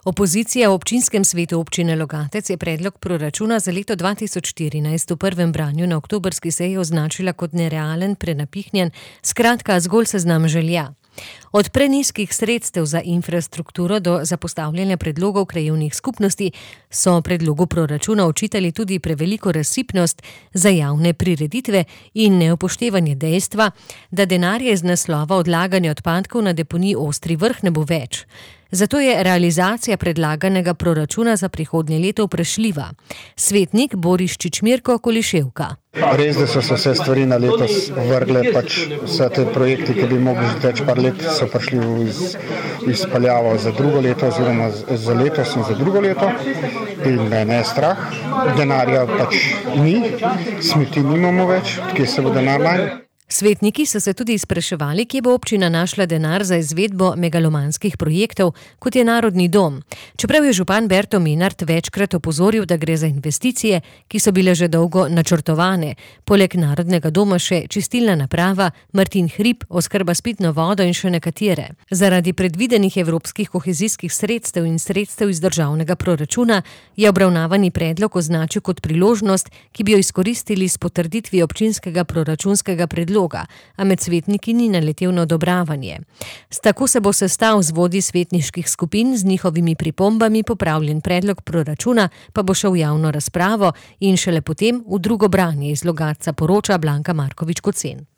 Opozicija v občinskem svetu občine Logatec je predlog proračuna za leto 2014 v prvem branju na oktobrski seji označila kot nerealen, prenapihnjen, skratka zgolj seznam želja. Od prenizkih sredstev za infrastrukturo do zapostavljanja predlogov krajevnih skupnosti so predlogu proračuna očitali tudi preveliko razsipnost za javne prireditve in neupoštevanje dejstva, da denarja iz naslova odlaganja odpadkov na deponiji Ostri Vrh ne bo več. Zato je realizacija predlaganega proračuna za prihodnje leto vprašljiva. Svetnik Boris Čičmirko Koliševka. Res, da so se vse stvari na letos vrgle, vse te projekti, ki bi mogli že teč par let, so prišli v izpeljavo za drugo leto oziroma za letos in za drugo leto. In mene je strah, denarja ni, smeti nimamo več, kje se bo denar najde. Svetniki so se tudi spraševali, kje bo občina našla denar za izvedbo megalomanskih projektov, kot je Narodni dom. Čeprav je župan Berto Menart večkrat opozoril, da gre za investicije, ki so bile že dolgo načrtovane. Poleg Narodnega doma še čistilna naprava, Martin Hrib, oskrba s pitno vodo in še nekatere. Zaradi predvidenih evropskih kohezijskih sredstev in sredstev iz državnega proračuna je obravnavani predlog označil kot priložnost, ki bi jo izkoristili s potrditvijo občinskega proračunskega predloga, a med svetniki ni naletel na odobravanje. Tako se bo sestal z vodji svetniških skupin, z njihovimi pripombami popravljen predlog proračuna pa bo šel v javno razpravo in šele potem v drugo branje. Iz Logatca poroča Blanka Markovič Kocen.